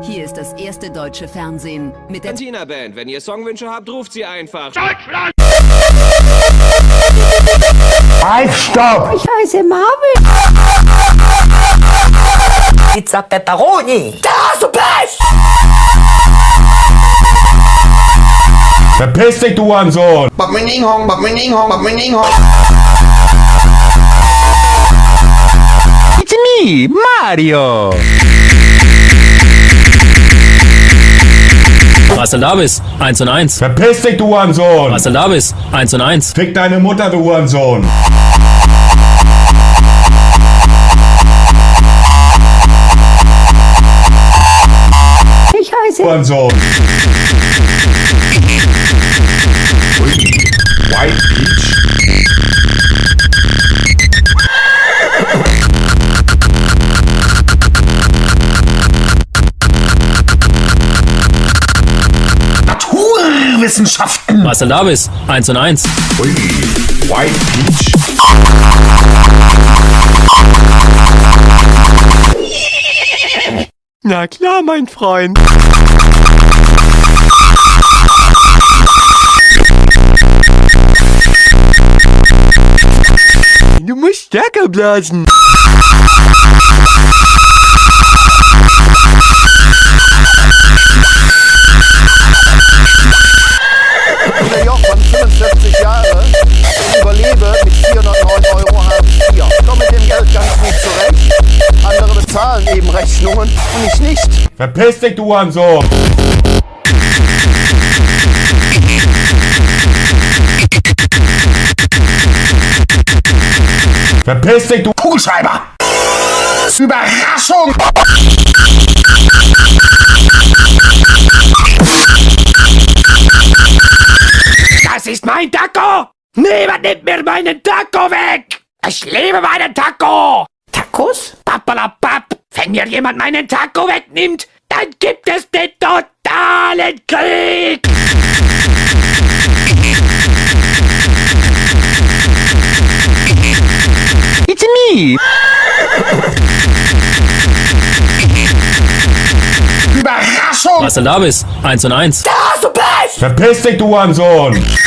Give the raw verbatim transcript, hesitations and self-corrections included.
Hier ist das erste deutsche Fernsehen mit der Cantina Band. Wenn ihr Songwünsche habt, ruft sie einfach. Deutschland! Halt, stopp! Ich heiße Marvin. Pizza Pepperoni. Da hast du Pech! Verpiss dich, du Hurensohn! Bập Minh Ninh Hong, Bập Minh Ninh Hong, Bập Minh Ninh Hong. It's me, Mario! Was denn da bist? Eins und eins. Verpiss dich, du Hurensohn! Was denn da bist? Eins und eins. Fick deine Mutter, du Hurensohn! Ich heiße Hurensohn! White Peach? Naturwissenschaften. Was denn da bist? Eins und eins. Ui, White Peach? Na klar, mein Freund. Du musst stärker blasen. Der Joch von fünfundvierzig Jahre, ich überlebe mit vierhundertneun Euro Hartz vier. Ich komme mit dem Geld ganz gut zurecht. Andere bezahlen eben Rechnungen und ich nicht. Verpiss dich, du Hurensohn! Verpiss dich, du Kugelschreiber. Überraschung. Das ist mein Taco! Niemand nimmt mir meinen Taco weg! Ich liebe meinen Taco! Tacos? Pappalapapp! Wenn mir jemand meinen Taco wegnimmt, dann gibt es den totalen Krieg! It's me. Überraschung. Was denn da bist? Eins und eins. Da hast du Pech! Verpiss dich, du Hurensohn!